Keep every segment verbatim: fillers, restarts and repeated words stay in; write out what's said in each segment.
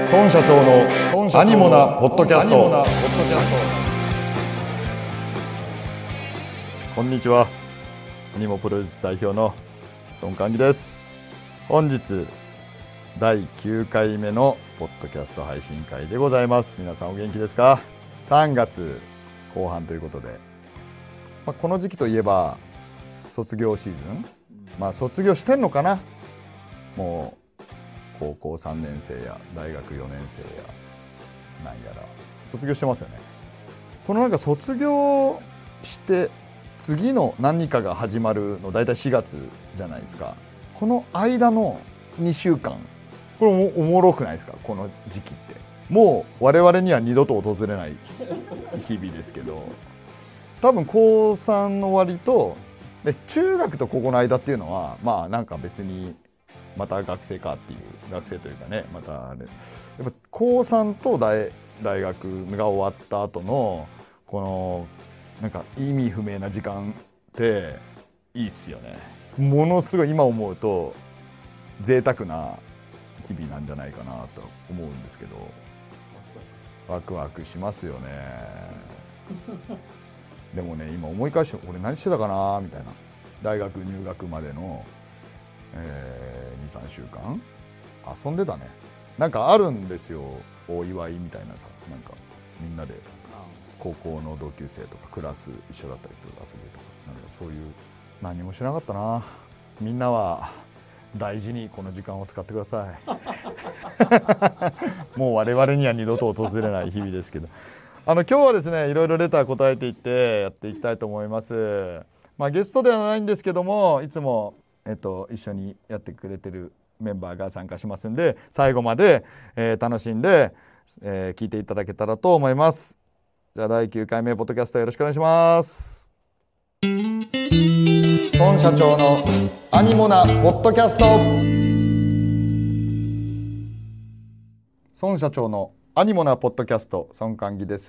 孫社長のアニモなポッドキャスト。こんにちは、アニモプロデュース代表の孫寛義です。本日だいきゅうかいめのポッドキャスト配信会でございます。皆さんお元気ですか？さんがつこう半ということで、まあ、この時期といえば卒業シーズン、まあ卒業してんのかな。もう高校さんねん生や大学よねん生やなんやら卒業してますよね。このなんか卒業して次の何かが始まるのだいたいしがつじゃないですか。この間のにしゅうかん、これおもろくないですか？この時期ってもう我々には二度と訪れない日々ですけど、多分こうさんの終わりとで中学と高校の間っていうのはまあなんか別にまた学生かっていう、学生というかね、またあれやっぱこうさんと 大, 大学が終わった後のこのなんか意味不明な時間っていいっすよね。ものすごい今思うと贅沢な日々なんじゃないかなと思うんですけど、ワクワクしますよね。でもね、今思い返して俺何してたかなみたいな、大学入学までの、えー、にさんしゅうかん遊んでたね。なんかあるんですよ、お祝いみたいなさ、なんかみんなで高校の同級生とかクラス一緒だったりとか遊ぶとか、なんかそういう、何もしなかったな。みんなは大事にこの時間を使ってくださいもう我々には二度と訪れない日々ですけど、あの今日はですね、いろいろレター答えていってやっていきたいと思います。まあ、ゲストではないんですけども、いつも、えっと、一緒にやってくれてるメンバーが参加しますんで、最後まで、えー、楽しんで、えー、聞いていただけたらと思います。じゃあだいきゅうかいめポッドキャストよろしくお願いします。孫社長のアニモなポッドキャスト。孫社長のアニモなポッドキャスト、孫寛義です。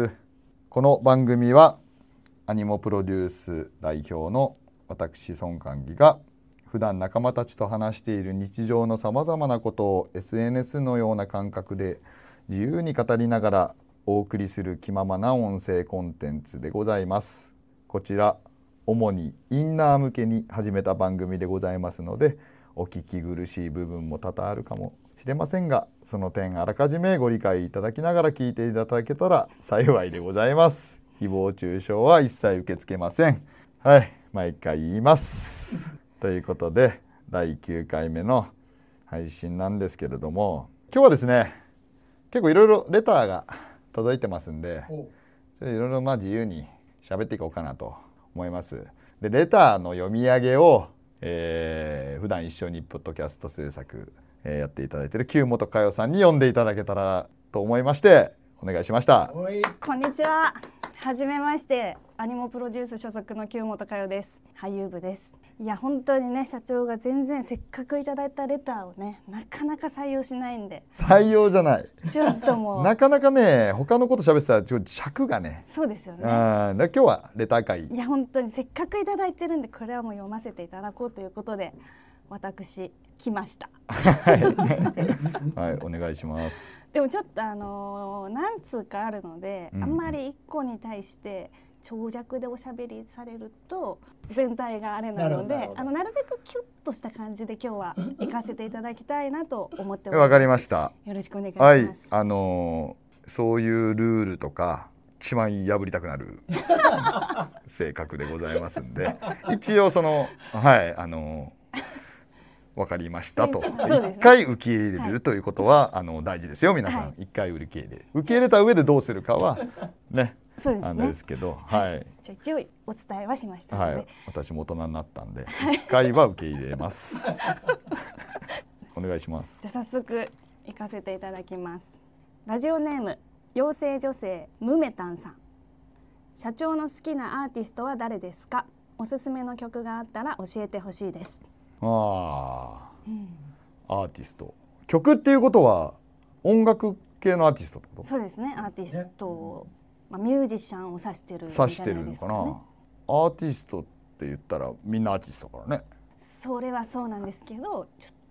この番組はアニモプロデュース代表の私孫寛義が普段仲間たちと話している日常のさまざまなことを エスエヌエス のような感覚で自由に語りながらお送りする気ままな音声コンテンツでございます。こちら主にインナー向けに始めた番組でございますので、お聞き苦しい部分も多々あるかもしれませんが、その点あらかじめご理解いただきながら聞いていただけたら幸いでございます。誹謗中傷は一切受け付けません。はい、毎回言いますということでだいきゅうかいめの配信なんですけれども、今日はですね、結構いろいろレターが届いてますんで、いろいろまあ自由に喋っていこうかなと思います。でレターの読み上げを、えー、普段一緒にポッドキャスト制作、えー、やっていただいている旧本佳代さんに読んでいただけたらと思いましてお願いしました。 こんにちは、はじめまして、アニモプロデュース所属の旧本佳代です。俳優部です。いや本当にね、社長が全然せっかくいただいたレターをね、なかなか採用しないんで。 採用じゃない、 ちょっともうなかなかね、他のこと喋ってたらちょっと尺がね。 そうですよね。 あだ今日はレター会。 いや本当にせっかくいただいてるんで、これはもう読ませていただこうということで私来ましたはい、はい、お願いします。 でもちょっとあのー、何通かあるので、うん、あんまりいっこに対して長尺でおしゃべりされると全体があれなので、あのなるべくキュッとした感じで今日は行かせていただきたいなと思っております。 わかりました。 よろしくお願いします。 はい、あのー、そういうルールとか一番破りたくなる性格でございますんで、一応そのはいあのー分かりましたと、一回受け入れるということは、はい、あの大事ですよ皆さん。一、はい、回受け入れ受け入れた上でどうするかはね、 そうですね、 あのですけど、はい、 じゃあ一応お伝えはしましたので、 はい、私も大人になったんで一回は受け入れますお願いします。 じゃあ早速行かせていただきます。ラジオネーム妖精女性ムメタンさん。社長の好きなアーティストは誰ですか？おすすめの曲があったら教えてほしいです。 あ、うん、アーティスト、曲っていうことは音楽系のアーティストってこと？ そうですね、アーティスト、まあ、ミュージシャンを指してるんじゃないですかね。 指してるのかな。アーティストって言ったらみんなアーティストだからね。 それはそうなんですけど、ちょっ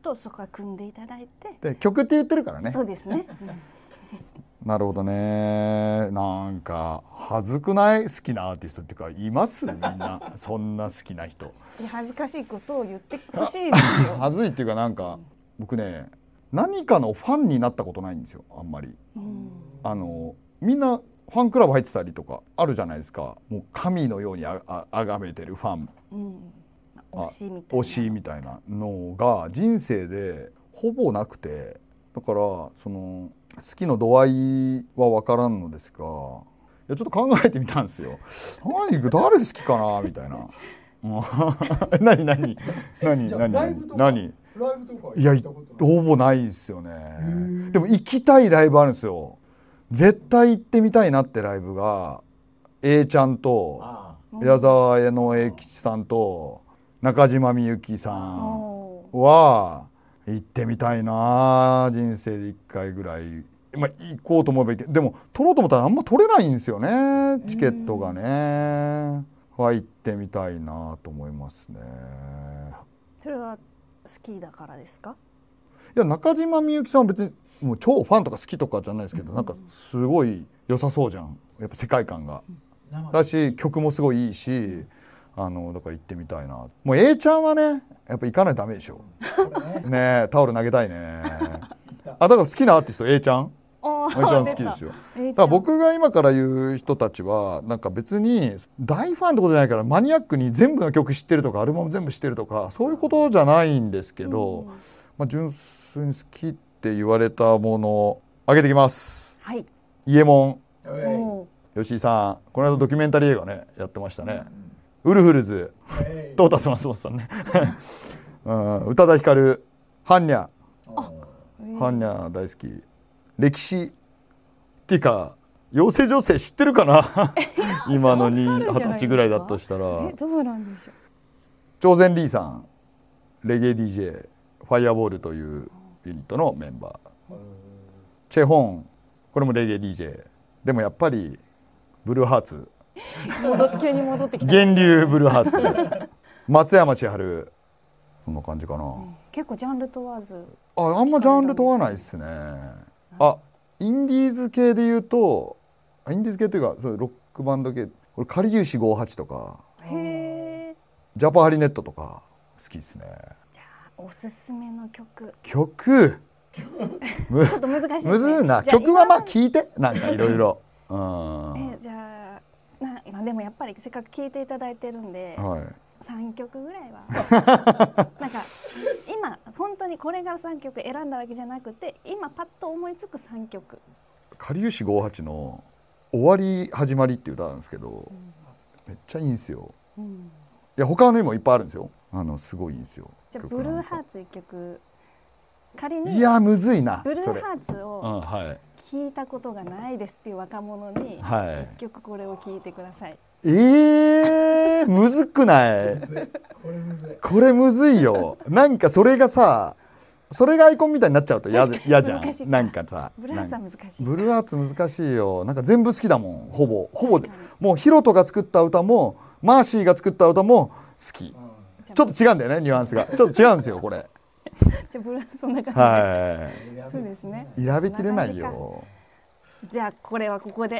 とそこは組んでいただいて、 で曲って言ってるからね。 そうですね、 うん、なるほどね。なんか恥ずくない？好きなアーティストっていうかいますみんなそんな好きな人。 恥ずかしいことを言ってほしいですよ恥ずいっていうかなんか僕ね何かのファンになったことないんですよあんまり、うん、あのみんなファンクラブ入ってたりとかあるじゃないですか。もう神のようにああ崇めてるファン、うん、 推しみたいな推しみたいなのが人生でほぼなくて、だからその好きの度合いは分からんのですが、いやちょっと考えてみたんですよ。何誰好きかなみたいな何何何何ライブとか何ライブとかいやほぼないですよね。でも行きたいライブあるんですよ。絶対行ってみたいなってライブが A ちゃんと矢沢の栄吉さんと中島みゆきさんは行ってみたいな。人生でいっかいぐらい、まあ、行こうと思えばいいけど、でも取ろうと思ったらあんま取れないんですよねチケットがね。は行ってみたいなと思いますね。 それは好きだからですか？ いや中島みゆきさんは別にもう超ファンとか好きとかじゃないですけど、なんかすごい良さそうじゃんやっぱ世界観が、だし曲もすごいいいし、あのだから行ってみたいな。もう A ちゃんはねやっぱ行かないとダメでしょねえタオル投げたいねあだから好きなアーティスト A ちゃん A ちゃん好きですよ。だから僕が今から言う人たちはなんか別に大ファンってことじゃないからマニアックに全部の曲知ってるとかアルバム全部知ってるとかそういうことじゃないんですけど、うん、まあ、純粋に好きって言われたものを挙げてきます。 はい、 伊右衛門、吉井さんこの間ドキュメンタリー映画ねやってましたね、うん、ウルフルズ、トータス松本さんねうん、宇多田ヒカル、ハンニャ、ハンニャ大好き。歴史っていうか養成女性知ってるかな今のに二十歳ぐらいだとしたら。 えどうなんでしょう。 朝鮮リーさんレゲエ ディージェー ファイアボールというユニットのメンバー。チェホンこれもレゲエ ディージェー でもやっぱりブルーハーツ急に戻ってきた源流ブルーハーツ松山千春そんな感じかな、うん、 結構ジャンル問わず。 ああんまジャンル問わないですね。あインディーズ系で言うとインディーズ系というかそういうロックバンド系これかりゆしごじゅうはちとかへジャパハリネットとか好きですね。 じゃあおすすめの曲曲ちょっと難しいですね。 むずいな。曲はまあ聞いてなんかいろいろえじゃあな、まあ、でもやっぱりせっかく聞いていただいてるんで、はい、さんきょくぐらいはなんか今本当にこれがさんきょく選んだわけじゃなくて今パッと思いつくさんきょく。 かりゆしごじゅうはちの終わり始まりっていう歌なんですけど、うん、めっちゃいいんですよ、うん、いや他のにもいっぱいあるんですよ。あのすごいいいんですよ。 じゃあブルーハーツいっきょく仮にいやむずいな。 ブルーハーツを聞いたことがないですっていう若者にいっきょくこれを聞いてください。 えー、むずくないこれむずいこれむずいよ。なんかそれがさそれがアイコンみたいになっちゃうと嫌じゃん。なんかさブルーハーツは難しい。 ブルーハーツ難しいよ。なんか全部好きだもん。ほぼほぼもうヒロトが作った歌もマーシーが作った歌も好き、うん、ちょっと違うんだよねニュアンスがちょっと違うんですよこれじゃブルーそんな感じで、 はい、 そうですね。 選びきれないよ。 じゃあこれはここで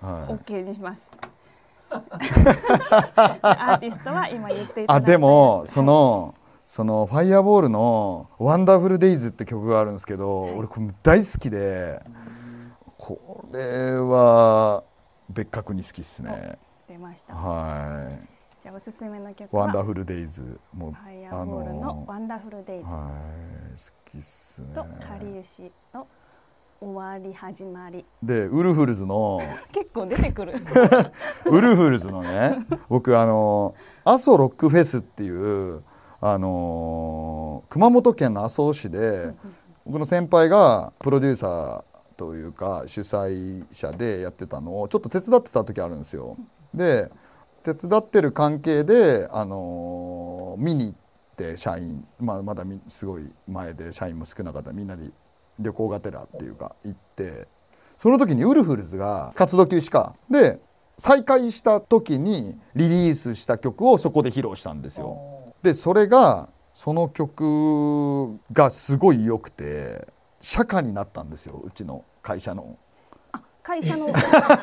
OK にします、はい、アーティストは今言っていただいたあでもその、はい、そのファイアボールのワンダフルデイズって曲があるんですけど、はい、俺これ大好きでこれは別格に好きっすね。 出ました。 はい。 じゃあおすすめの曲はワンダフルデイズもうファイアボールのワンダフルデイズ、 はい好きっすね。 とかりゆしの終わり始まりでウルフルズの結構出てくるウルフルズのね僕あの阿蘇ロックフェスっていうあの熊本県の阿蘇市で僕の先輩がプロデューサーというか主催者でやってたのをちょっと手伝ってた時あるんですよ。で手伝ってる関係で、あのー、見に行って社員、まあ、まだすごい前で社員も少なかったみんなで旅行がてらっていうか行ってその時にウルフルズが活動休止かで再開した時にリリースした曲をそこで披露したんですよ。でそれがその曲がすごい良くて社歌になったんですよ、うちの会社の。 あ、会社のちょっとすみません、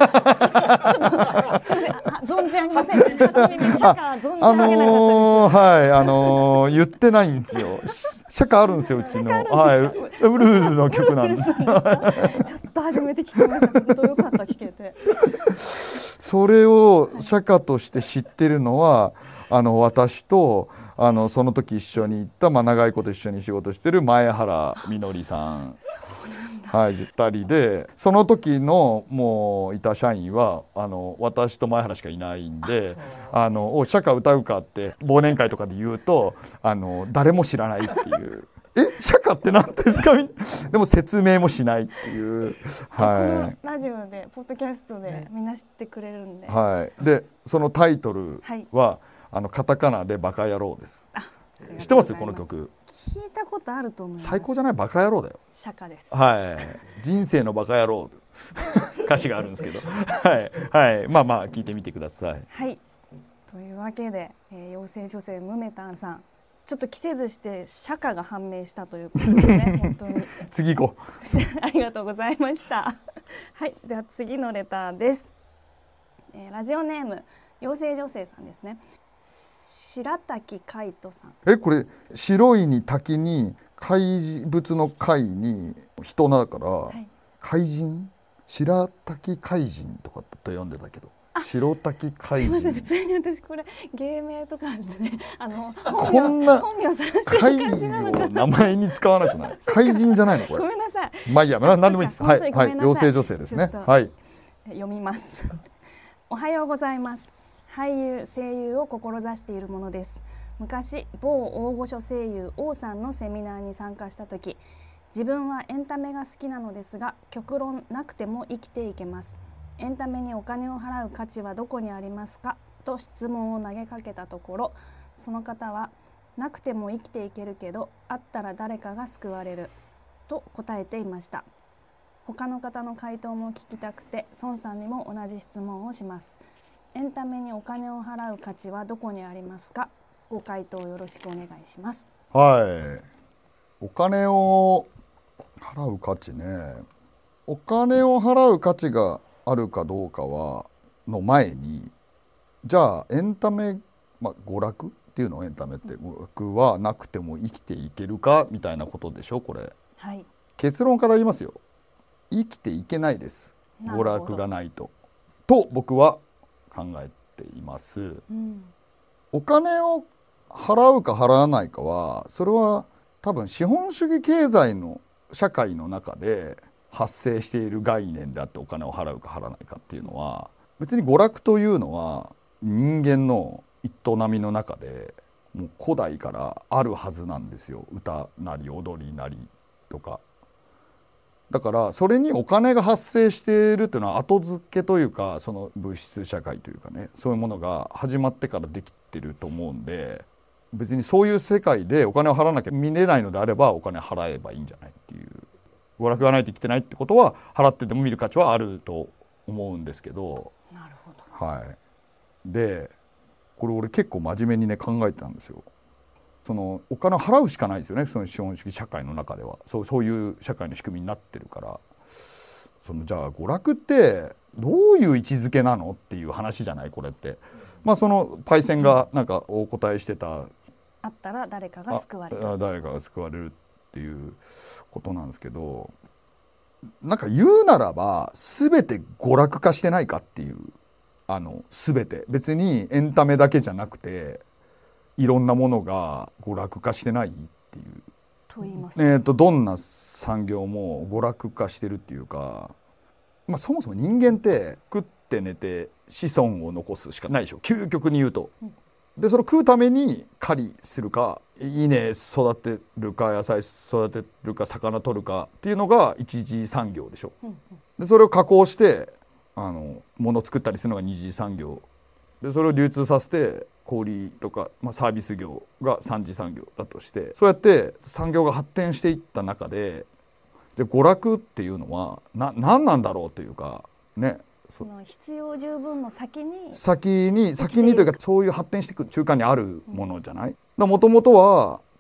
存じ上げません。初耳社歌存じ上げなかったです。 あのー、はい、あのー、言ってないんですよ。社歌あるんですよ、うちの。はい、ブルーズの曲なんです。 ちょっと初めて聞きました。本当よかった、聞けて。 それを社歌として知ってるのは、あの私とあのその時一緒に行った、まあ、長いこと一緒に仕事してる前原みのりさん、はい、ふたりで、その時のもういた社員はあの私と前原しかいないんで、あのお社歌歌うかって忘年会とかで言うとあの誰も知らないっていうえ社歌って何ですかでも説明もしないっていう、 はい、このラジオでポッドキャストでみんな知ってくれるんで、 はい、でそのタイトルは、はい、あのカタカナでバカ野郎です。知ってますこの曲。 聞いたことあると思います。 最高じゃない？バカ野郎だよ。 社歌です。 はい。人生のバカ野郎歌詞があるんですけど、はいはい、まあまあ聞いてみてください。 はい。というわけで、えー、妖精女性ムメタンさん、ちょっと期せずして社歌が判明したということですね。本当に。 次行こう。 ありがとうございました。はい。では次のレターです。えー、ラジオネーム妖精女性さんですね。白滝海人さん。 え、これ白いに滝に怪物の怪に人だから、はい、怪人、白滝怪人とかと読んでたけど、白滝怪人。 すみません、普通に私これ芸名とかでね、あのこんな怪人を名前に使わなくない？怪人じゃないのこれ。 ごめんなさい。 まあいいや、何でもいいです。はいはい、妖精女性ですね。はい。 読みます。おはようございます。俳優・声優を志しているものです。昔某大御所声優王さんのセミナーに参加した時、自分はエンタメが好きなのですが極論なくても生きていけます、エンタメにお金を払う価値はどこにありますかと質問を投げかけたところ、その方はなくても生きていけるけどあったら誰かが救われると答えていました。他の方の回答も聞きたくて孫さんにも同じ質問をします。エンタメにお金を払う価値はどこにありますか？ご回答よろしくお願いします。 はい。お金を払う価値ね。お金を払う価値があるかどうかはの前に、じゃあエンタメ、まあ、娯楽っていうのエンタメって娯楽はなくても生きていけるかみたいなことでしょこれ。 はい。 結論から言いますよ。生きていけないです。娯楽がないと。と僕は考えています、うん、お金を払うか払わないかはそれは多分資本主義経済の社会の中で発生している概念であって、お金を払うか払わないかっていうのは別に娯楽というのは人間の営みの中でもう古代からあるはずなんですよ。歌なり踊りなりとか。だからそれにお金が発生しているというのは後付けというか、その物質社会というかね、そういうものが始まってからできてると思うんで、別にそういう世界でお金を払わなきゃ見れないのであればお金払えばいいんじゃないっていう、娯楽がないと生きてないってことは払ってても見る価値はあると思うんですけど。 なるほど。 はい。でこれ俺結構真面目にね考えてたんですよ。そのお金を払うしかないですよね、その資本主義社会の中では。そう、そういう社会の仕組みになってるから、そのじゃあ娯楽ってどういう位置づけなのっていう話じゃないこれって。まあそのパイセンがなんかお答えしてた、 あったら誰かが救われる、 誰かが救われるっていうことなんですけど、なんか言うならば全て娯楽化してないかっていう、あの全て別にエンタメだけじゃなくていろんなものが娯楽化してないっていう。 と言いますえーとどんな産業も娯楽化してるっていうか、まあ、そもそも人間って食って寝て子孫を残すしかないでしょ、究極に言うと。うん、でその食うために狩りするか稲育てるか野菜育てるか魚取るかっていうのが一次産業でしょ。うんうん、でそれを加工してあの物を作ったりするのが二次産業で、それを流通させて小売とか、まあ、サービス業が三次産業だとして、そうやって産業が発展していった中で、で娯楽っていうのはな何なんだろうというかね、 その必要十分の先に先に先にというかそういう発展していく中間にあるものじゃない。もともとは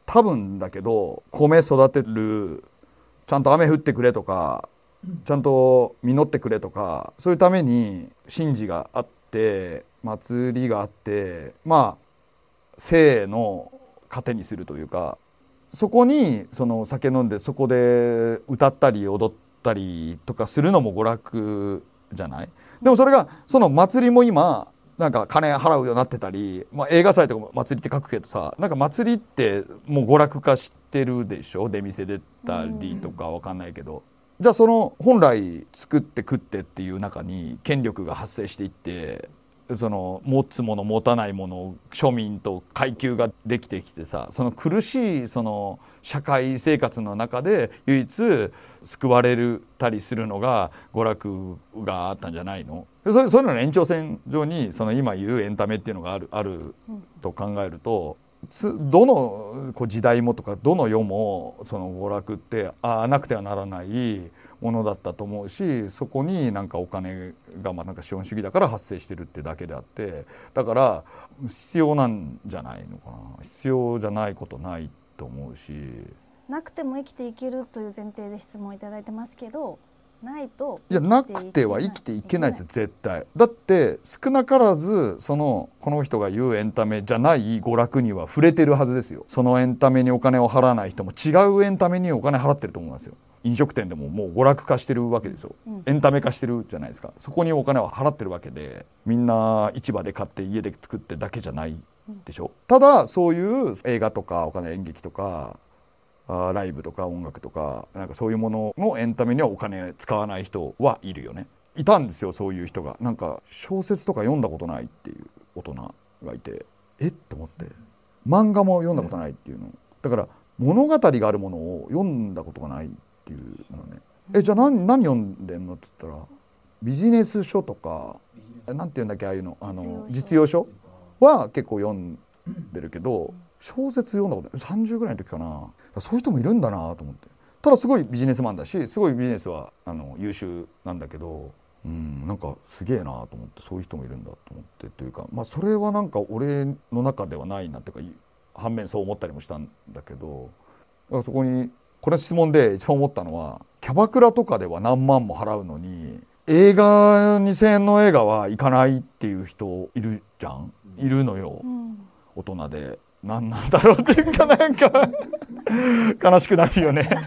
多分だけど米育てるちゃんと雨降ってくれとかちゃんと実ってくれとかそういうために神事があって祭りがあってまあ生の糧にするというかそこにその酒飲んでそこで歌ったり踊ったりとかするのも娯楽じゃない。でもそれがその祭りも今なんか金払うようになってたり、まあ、映画祭とかも祭りって書くけどさなんか祭りってもう娯楽化してるでしょ。出店出たりとかわかんないけどじゃあその本来作って食ってっていう中に権力が発生していってその持つもの持たないもの庶民と階級ができてきてさその苦しいその社会生活の中で唯一救われるたりするのが娯楽があったんじゃないの。そういうのの延長線上にその今言うエンタメっていうのがある、あると考えるとどのこう時代もとかどの世もその娯楽ってあなくてはならないものだったと思うしそこになんかお金がまあなんか資本主義だから発生してるってだけであってだから必要なんじゃないのかな。必要じゃないことないと思うしなくても生きていけるという前提で質問いただいてますけどないといやなくては生きていけないですよ絶対。だって少なからずそのこの人が言うエンタメじゃない娯楽には触れてるはずですよ。そのエンタメにお金を払わない人も違うエンタメにお金払ってると思いますよ。飲食店でももう娯楽化してるわけですよ、うん、エンタメ化してるじゃないですか。そこにお金を払ってるわけでみんな市場で買って家で作ってだけじゃないでしょ、うん、ただそういう映画とかお金演劇とかあライブとか音楽とかなんかそういうもののエンタメにはお金使わない人はいるよね。いたんですよそういう人が。なんか小説とか読んだことないっていう大人がいてえっと思って漫画も読んだことないっていうのだから物語があるものを読んだことがないっていうのね。えじゃあ 何, 何読んでんのって言ったらビジネス書とかなんていうんだっけああいうのあの実用書は結構読んでるけど小説読んだことさんじゅうぐらいの時かな。そういう人もいるんだなと思って。ただすごいビジネスマンだしすごいビジネスはあの優秀なんだけどうんなんかすげえなと思ってそういう人もいるんだと思ってというかまあそれはなんか俺の中ではないなっていうか反面そう思ったりもしたんだけどだからそこにこれ質問で一番思ったのはキャバクラとかでは何万も払うのに映画にせんえんの映画は行かないっていう人いるじゃん。いるのよ、うん、大人で何なんだろうっていうかなんか悲しくなるよね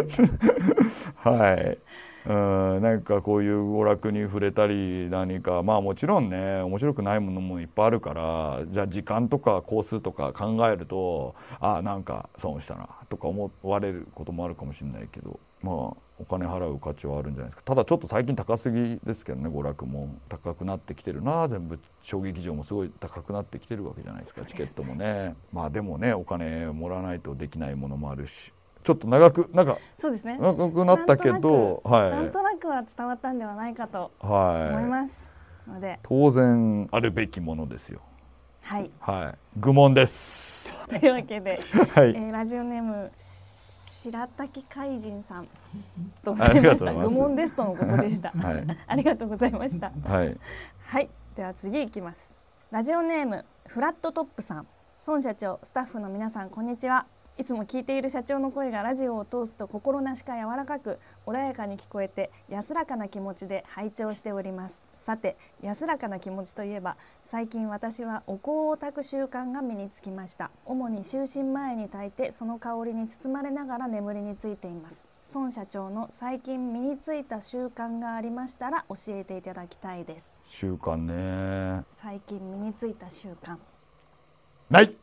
はいうんなんかこういう娯楽に触れたり何かまあもちろんね面白くないものもいっぱいあるからじゃあ時間とか工数とか考えるとあなんか損したなとか思われることもあるかもしれないけどまあお金払う価値はあるんじゃないですか。ただちょっと最近高すぎですけどね娯楽も高くなってきてるな。全部小劇場もすごい高くなってきてるわけじゃないですか。チケットもねまあでもねお金もらわないとできないものもあるしちょっと長くなんかそうですね長くなったけどはい、なんとなくは伝わったんではないかと思います、はい、ので当然あるべきものですよ。 はい、 はい、愚問ですというわけで、 はいえー、ラジオネーム白滝海人さんとおっしゃいました。愚問ですとのことでした、はい、ありがとうございました。 はい、 はい、では次いきます。ラジオネームフラットトップさん。孫社長スタッフの皆さんこんにちは。いつも聞いている社長の声がラジオを通すと心なしか柔らかく穏やかに聞こえて安らかな気持ちで拝聴しております。さて安らかな気持ちといえば最近私はお香を焚く習慣が身につきました。主に就寝前に焚いてその香りに包まれながら眠りについています。孫社長の最近身についた習慣がありましたら教えていただきたいです。 習慣ね最近身についた習慣ない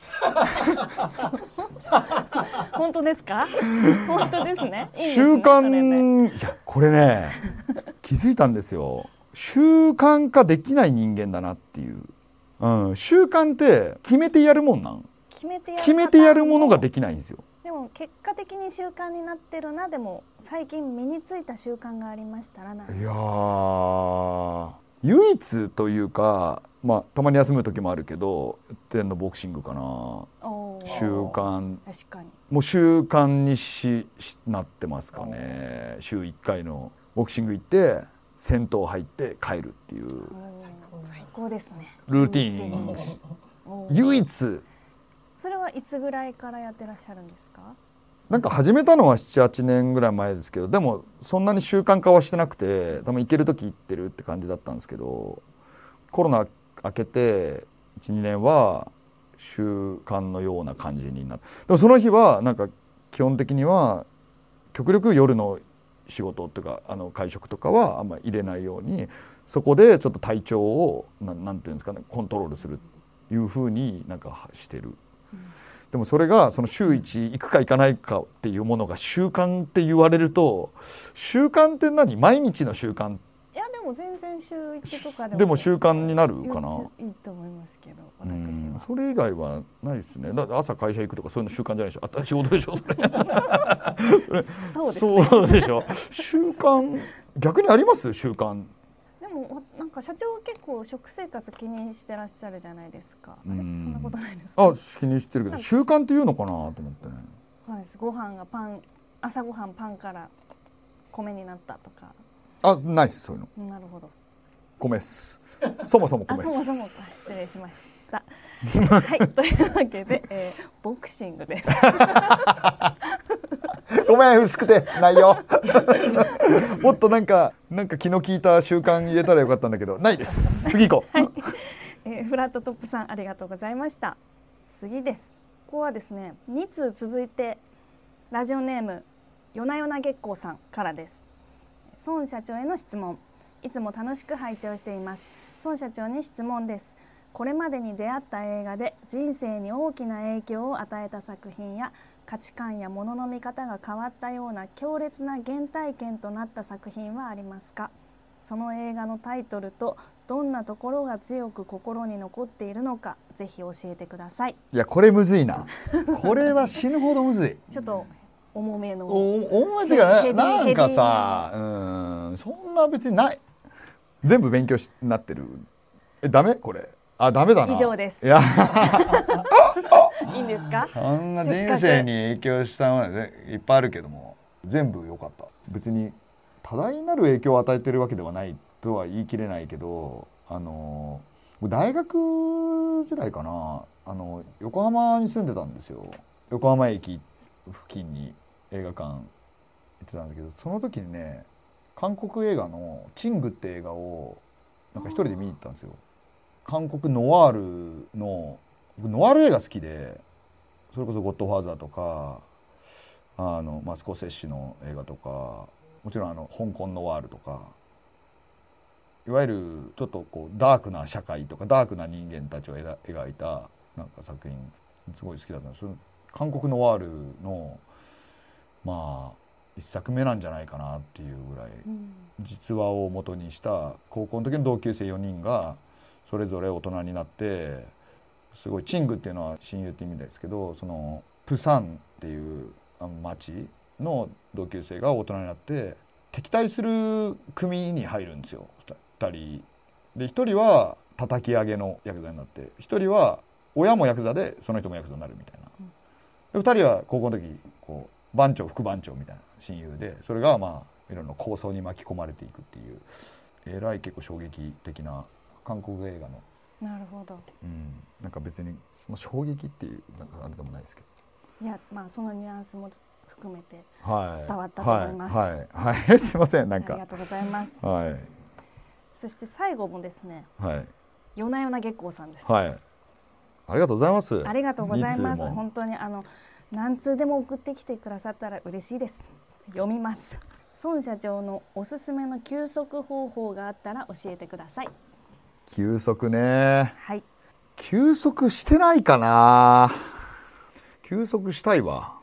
本当ですか？本当ですね。いいですね習慣いやこれね気づいたんですよ。習慣化できない人間だなっていう、うん、習慣って決めてやるもんなん決めてやる決めてやるものができないんですよ。 でも結果的に習慣になってるな。でも最近身についた習慣がありましたらな。 いやー唯一というか、まあ、たまに休む時もあるけど天のボクシングかな。習慣確かにもう習慣に し, しなってますかね。週いっかいのボクシング行って銭湯入って帰るっていう最高ですね。 ルーティーン唯一それはいつぐらいからやってらっしゃるんですか？ なんか始めたのはななはちねんぐらい前ですけど、でもそんなに習慣化はしてなくて、多分行ける時行ってるって感じだったんですけど、コロナ明けていち、にねんは習慣のような感じになって、でもその日はなんか基本的には極力夜の仕事とかあの会食とかはあんま入れないように、そこでちょっと体調をななんていうんですかね、コントロールするいうふうになんかしてる。うん、でもそれがその週いち行くか行かないかっていうものが習慣って言われると、習慣って何？毎日の習慣？ いやでも全然週いちとかでもでも習慣になるかな。 いいと思いますけど、私はそれ以外はないですね。だって朝会社行くとかそういうの習慣じゃないでしょ。あった仕事でしょそれ。 そうですね。 そうでしょ。習慣逆にあります習慣？ でもなんか社長結構食生活気にしてらっしゃるじゃないですか。あれそんなことないですか？ あ、気にしてるけど習慣っていうのかなと思ってね。 そうです。ご飯がパン、朝ごはんパンから米になったとか。 あ、ないですそういうの。 なるほど。 米っす。そもそも米っす。 そもそも失礼しました。はい、というわけで、えー、ボクシングです。 ごめん薄くてないよ。もっとなんかなんか気の利いた習慣入れたらよかったんだけどないです。次行こう。 はい、えー、フラットトップさんありがとうございました。次です。ここはですねに通続いてラジオネーム夜な夜な月光さんからです。孫社長への質問。いつも楽しく拝聴しています。孫社長に質問です。これまでに出会った映画で人生に大きな影響を与えた作品や価値観や物の見方が変わったような強烈な原体験となった作品はありますか？その映画のタイトルとどんなところが強く心に残っているのかぜひ教えてください。 いやこれむずいな。これは死ぬほどむずい。 ちょっと重めの重めっていうかね、なんかさ、うんそんな別にない。全部勉強になってる。えダメこれ？あダメだな。 以上です。 いやいいんですか？ そんな人生に影響したものねいっぱいあるけども全部良かった。別に多大なる影響を与えてるわけではないとは言い切れないけど、あの大学時代かな、あの横浜に住んでたんですよ。横浜駅付近に映画館行ってたんだけど、その時にね韓国映画のチングって映画をなんか一人で見に行ったんですよ。韓国ノワールの僕ノワール映画好きで、それこそゴッドファーザーとかあの、まあ、スコセッシの映画とか、もちろんあの香港ノワールとか、いわゆるちょっとこうダークな社会とかダークな人間たちを描いたなんか作品すごい好きだったんです。韓国ノワールのまあ一作目なんじゃないかなっていうぐらい、うん、実話を元にした高校の時の同級生よにんがそれぞれ大人になって、すごいチングっていうのは親友って意味ですけど、そのプサンっていう町の同級生が大人になって敵対する組に入るんですよふたりで。ひとりは叩き上げのヤクザになって、ひとりは親もヤクザでその人もヤクザになるみたいな。でふたりは高校の時こう番長副番長みたいな親友で、それがまあいろんな抗争に巻き込まれていくっていうえらい結構衝撃的な韓国映画の。 なるほど、 うん、なんか別にその衝撃っていうなんかあれでもないですけど、いやまあそのニュアンスも含めて伝わったと思います。 はいはいはい、はい、すいませんなんかありがとうございます。 はい。 そして最後もですね、 はい、 夜な夜な月光さんです。 はい。ありがとうございます。 ありがとうございます。本当にあの何通でも送ってきてくださったら嬉しいです。読みます。孫社長のおすすめの休息方法があったら教えてください。 休息ね。 はい。 休息してないかな。休息したいわ。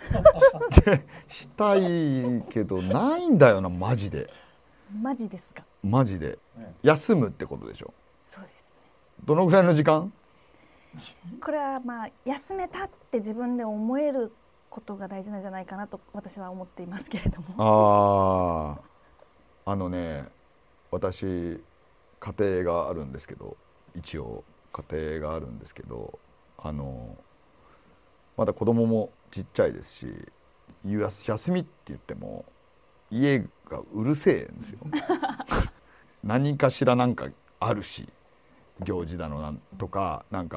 したいけどないんだよなマジで。 マジですか。 マジで。休むってことでしょ。 そうですね。 どのぐらいの時間？ これはまあ休めたって自分で思えることが大事なんじゃないかなと私は思っていますけれども。 ああ、あのね、私家庭があるんですけど、一応家庭があるんですけど、あのまだ子供もちっちゃいですし、休みって言っても家がうるせえんですよ。何かしらなんかあるし、行事だのなんとかなんか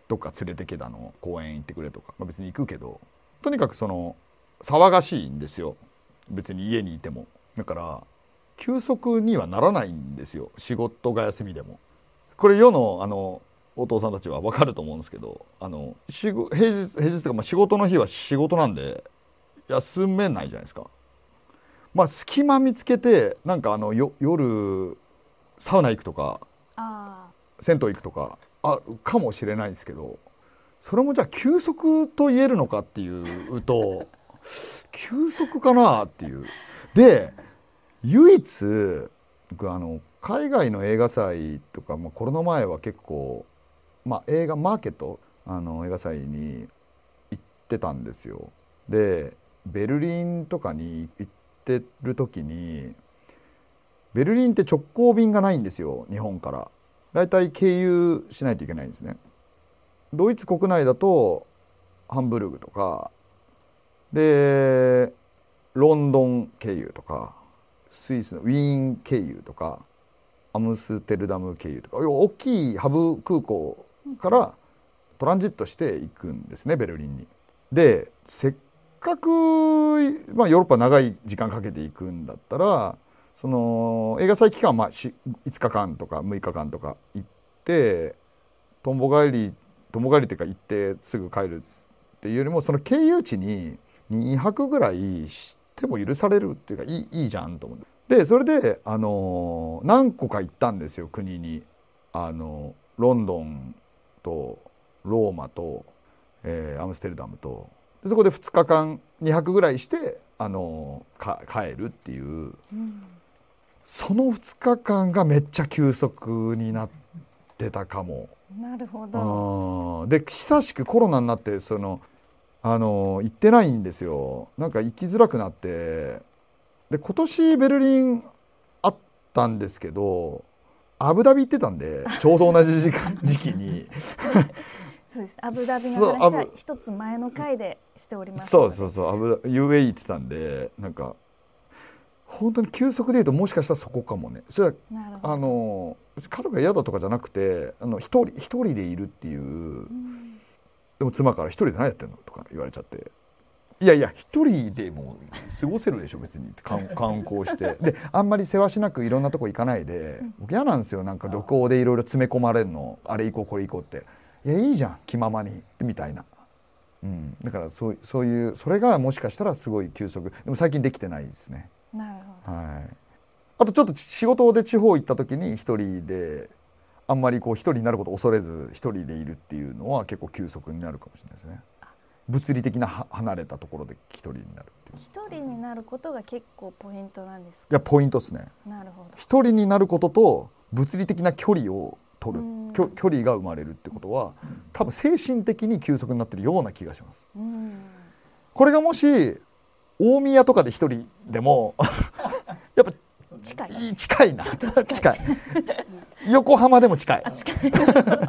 どっか連れてけだの公園行ってくれとか、まあ、別に行くけどとにかくその騒がしいんですよ。別に家にいても。だから休息にはならないんですよ、仕事が休みでも。これ世のあのお父さんたちは分かると思うんですけど、あの平日平日とかまあ仕事の日は仕事なんで休めないじゃないですか。まあ隙間見つけてなんかあのよ夜サウナ行くとかあ銭湯行くとかあるかもしれないですけど、それもじゃあ休息と言えるのかっていうと休息かなっていう。で唯一僕あの海外の映画祭とか、まあ、コロナ前は結構、まあ、映画マーケットあの映画祭に行ってたんですよ。でベルリンとかに行ってる時にベルリンって直行便がないんですよ、日本から。だいたい経由しないといけないんですね。ドイツ国内だとハンブルグとかでロンドン経由とかスイスのウィーン経由とかアムステルダム経由とか大きいハブ空港からトランジットしていくんですね、ベルリンに。でせっかく、まあ、ヨーロッパ長い時間かけていくんだったらその映画祭期間はまあいつかかんとかむいかかんとか行ってとんぼ帰りとんぼ帰りっていうか行ってすぐ帰るっていうよりもその経由地ににはくぐらいしても許されるっていうかいい、いいじゃんと思って。でそれで、あの何個か行ったんですよ、国に。あのロンドンとローマと、えー、アムステルダムとでそこでふつかかんにはくぐらいして、あのか帰るっていう、うん、そのふつかかんがめっちゃ休息になってたかも。 なるほど。 で久しくコロナになってそのあの行ってないんですよ。なんか行きづらくなって、で今年ベルリンあったんですけどアブダビ行ってたんでちょうど同じ時間時期にそうです、アブダビの話は一つ前の回でしております。 そうそうそう、アブダ ユーエーイー 行ってたんで、なんか本当に休息でいうともしかしたらそこかもね。それはあの家族が嫌だとかじゃなくて、あの一人一人でいるっていう、うん、でも妻から一人で何やってんのとか言われちゃって、いやいや一人でも過ごせるでしょ別に観光してであんまりせわしなくいろんなとこ行かないで、僕嫌なんですよ、なんか旅行でいろいろ詰め込まれるの、あれ行こうこれ行こうって、いやいいじゃん気ままにみたいな、うん、だからそう、そういうそれがもしかしたらすごい休息、でも最近できてないですね。 なるほど。 はい。あとちょっと仕事で地方行った時に一人であんまりこう一人になることを恐れず一人でいるっていうのは結構休息になるかもしれないですね。物理的な離れたところで一人になるっていう。 一人になることが結構ポイントなんですか？ いやポイントですね。 なるほど。 一人になることと物理的な距離を取る、距離が生まれるってことは多分精神的に休息になってるような気がします。うんこれがもし大宮とかで一人でもやっぱ近い近いな近い近い横浜でも近いあ近い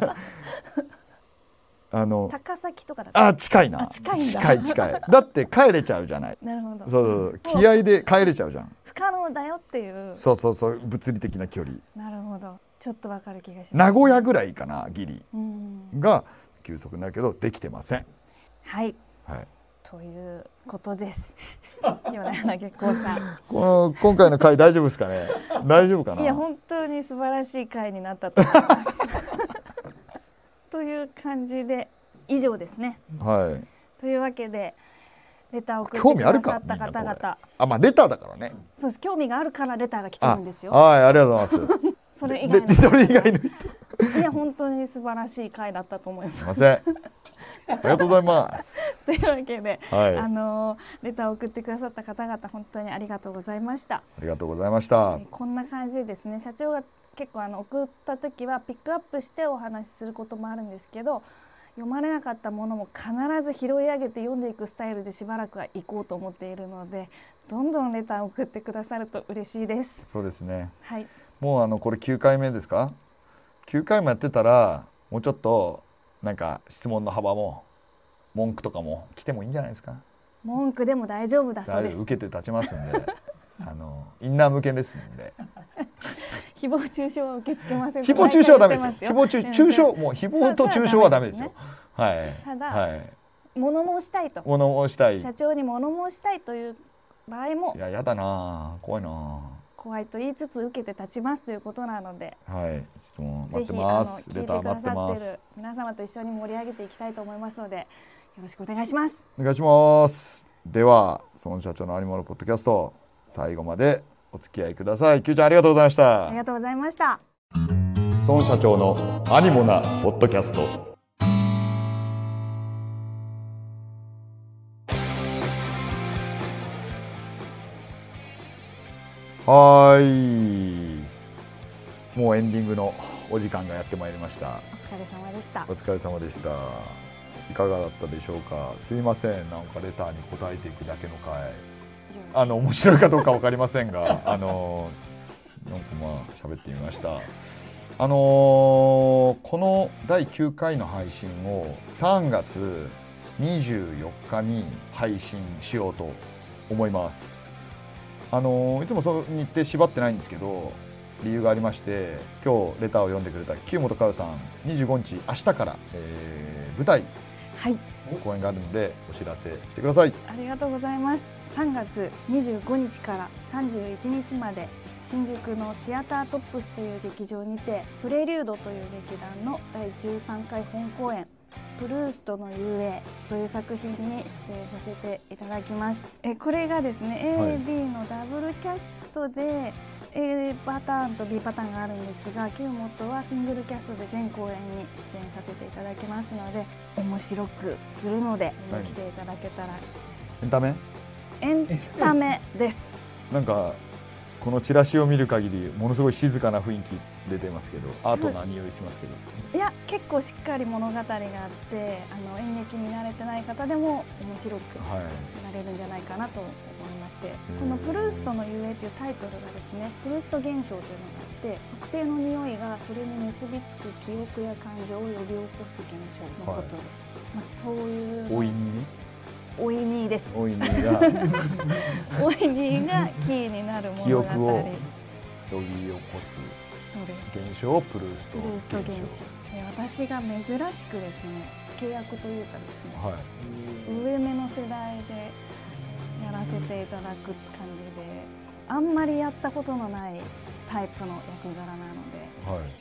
あの高崎とかだったあ近いな近い近い近いだって帰れちゃうじゃない。 なるほど。 そうそう気合で帰れちゃうじゃん。 不可能だよっていう。 そうそうそう物理的な距離。 なるほど。ちょっとわかる気がします。 名古屋ぐらいかなギリが休息になるけどできてません。 はいはいということです。米山月光さん。 この今回の回大丈夫ですかね。大丈夫かな。 いや本当に素晴らしい回になったと思います。という感じで以上ですね。 はい。 というわけでレターを送ってくださった方々。 あまあレターだからね。 そうです興味があるからレターが来てるんですよ。 はいありがとうございます。 それ以外のそれ以外の人。 いや本当に素晴らしい回だったと思います。 すいません。ありがとうございます。 というわけで、 はい、 あのレターを送ってくださった方々本当にありがとうございました。 ありがとうございました。 えこんな感じでですね、社長が結構あの送った時はピックアップしてお話しすることもあるんですけど、読まれなかったものも必ず拾い上げて読んでいくスタイルでしばらくは行こうと思っているので、どんどんレターを送ってくださると嬉しいです。 そうですね。 はい。 もうあのこれきゅうかいめですか。きゅうかいもやってたらもうちょっとなんか質問の幅も文句とかも来てもいいんじゃないですか。 文句でも大丈夫だそうです。 受けて立ちますんであのインナー向けですんで誹謗中傷は受け付けません。 誹謗中傷はダメですよ。誹謗中中傷もう誹謗と中傷はダメですよ。はい。 ただ、 はい、 物申したいと。 物申したい。 社長に物申したいという場合も。 いややだな、怖いな。 怖いと言いつつ受けて立ちますということなので、 はい、質問待ってます。 ぜひあの聞いてくださっている皆様と一緒に盛り上げていきたいと思いますので、よろしくお願いします。 お願いします。では孫社長のアニマルポッドキャスト、最後までお付き合いください。きゅうちゃんありがとうございました。 ありがとうございました。 孫社長のアニモなポッドキャスト。はい、もうエンディングのお時間がやってまいりました。 お疲れ様でした。 お疲れ様でした。いかがだったでしょうか。すいません、なんかレターに答えていくだけの回、あの面白いかどうか分かりませんがあのなんかまあ喋ってみました。あのー、このだいきゅうかいの配信をさんがつにじゅうよっかに配信しようと思います。あのー、いつもその日程縛ってないんですけど、理由がありまして、今日レターを読んでくれた清本佳代さん、にじゅうごにち明日から、えー、舞台、 はい、 公演があるのでお知らせしてください。 ありがとうございます。さんがつにじゅうごにちからさんじゅういちにちまで新宿のシアタートップスという劇場にてプレリュードという劇団のだいじゅうさんかい本公演プルーストの遊泳という作品に出演させていただきます。えこれがですね、はい、エービー のダブルキャストで A パターンと B パターンがあるんですが、清本はシングルキャストで全公演に出演させていただきますので、面白くするので見に来ていただけたら。 エンタメ？ エンタメです。 なんかこのチラシを見る限りものすごい静かな雰囲気出てますけど、アートな匂いしますけど、 いや結構しっかり物語があって、あの演劇に慣れてない方でも面白くなれるんじゃないかなと思いまして、はい、このプルーストの遊泳というタイトルがですね、プルースト現象というのがあって、特定の匂いがそれに結びつく記憶や感情を呼び起こす現象のことで、はい、まあ、そういうおいにね、 おいにです。 おいにがおいにがキーになる物語、記憶を呼び起こす現象をプルースト現象。 で、私が珍しくですね、契約というかですね、はい、上目の世代でやらせていただく感じで、あんまりやったことのないタイプの役柄なので、はい、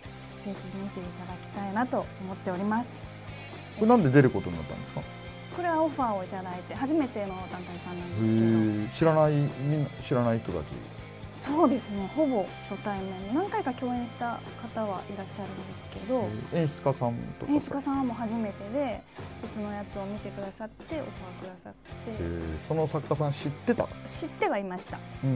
ぜひ見ていただきたいなと思っております。 これなんで出ることになったんですか？ これはオファーをいただいて初めての団体さんなんですけど。 知らないみんな知らない人たち？ そうですね、ほぼ初対面、何回か共演した方はいらっしゃるんですけど、 演出家さんとか？ 演出家さんはもう初めてで、別のやつを見てくださってオファーくださって。 その作家さん知ってた？ 知ってはいました。 うん、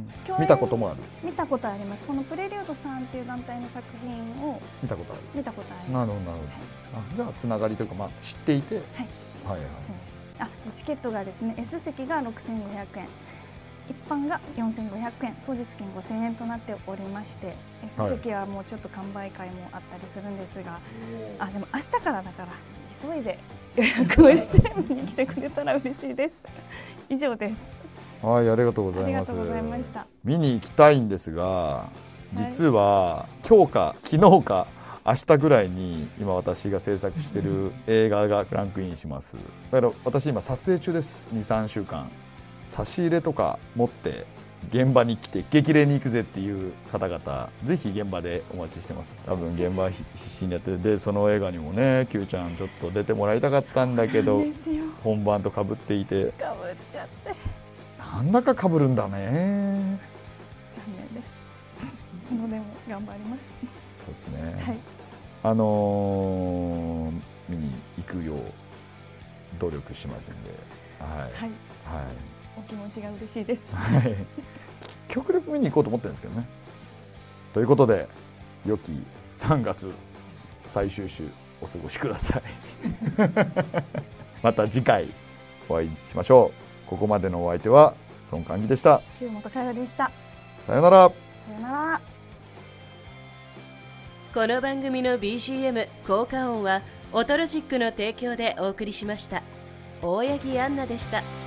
見たこともある？ 見たことあります。このプレリュードさんっていう団体の作品を見たことある？ 見たことあります。なるほどなるほど、 はい、 あ、じゃあつながりというか、まあ、知っていて、はい、はいはい。 あ、チケットがですね、 S 席がろくせんごひゃくえん、一般がよんせんごひゃくえん、当日券ごせんえんとなっておりまして、 S 席はもうちょっと完売会もあったりするんですが、はい、あ、でも明日からだから急いで予約をして見に来てくれたら嬉しいです。以上です。 はい、ありがとうございます。 ありがとうございました。 見に行きたいんですが、実は今日か昨日か明日ぐらいに今私が制作している映画がランクインします。だから私今撮影中です。にさんしゅうかん差し入れとか持って現場に来て激励に行くぜっていう方々、ぜひ現場でお待ちしてます。多分現場必死にやってる。でその映画にもね、Qちゃんちょっと出てもらいたかったんだけど、本番と被っていて、 被っちゃってなんだか被るんだね。 残念です。のでも頑張ります。 そうですね、 はい、 あのー、見に行くよう努力しますんで、はい、はいはい、 お気持ちが嬉しいです。 はい、極力見に行こうと思ってるんですけどね。ということで、良きさんがつ最終週お過ごしください。また次回お会いしましょう。ここまでのお相手は孫寛義でした。 清本佳代でした。 さよなら。 さよなら。 この番組の ビージーエム 効果音はオトロジックの提供でお送りしました。大八木杏奈でした。